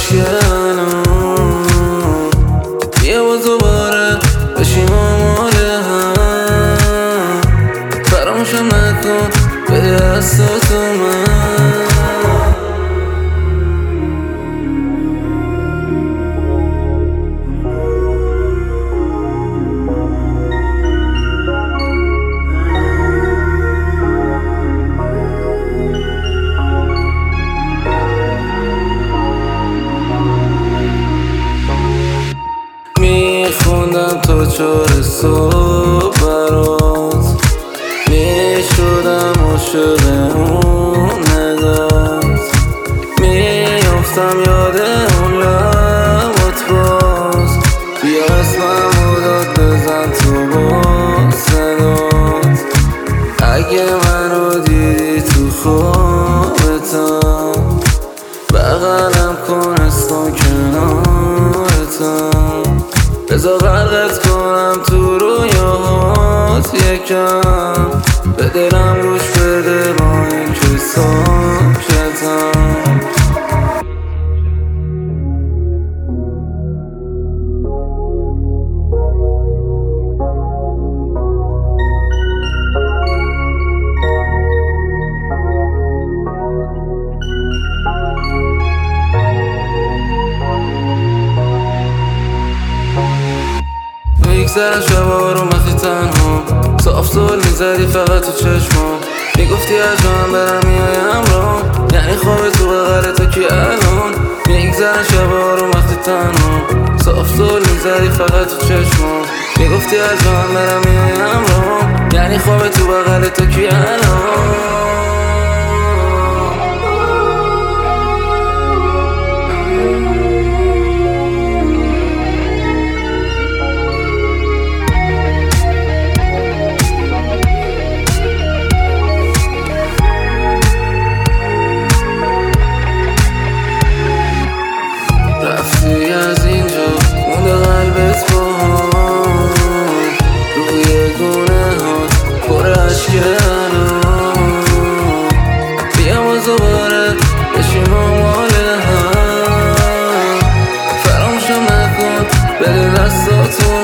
الان بیا باز دوباره بشیم آماده هم فراموشم نکن بده دستاتو من میخوندم تا 4 صبح برات میشدم عاشق اون نگات میافتم یاد اون لبات باز بیا اسممو داد بزن تو با صدات اگه منو دیدی تو خوابتم بغلم کن اسم کنارتم بذار غرقت کنم تو رویاهات یکم به دلم گوش بده با این که ساکتم میگذرن شبا رو وقتی تنها صاف سول میزدی فقط تو چشمام میگفتی از جان برم میایم را یعنی خواب تو بغل تو کی الان میگذرن شبا رو وقتی تنها صاف سول میزدی فقط تو چشمام میگفتی از جان برم میایم را یعنی خواب تو بغل تو کی الان رفتی از اینجا مونده قلبت با هم روی گونه هات پر عشق الان بیا باز دوباره بشیم آماده هم فراموشم نکن بده دستاتو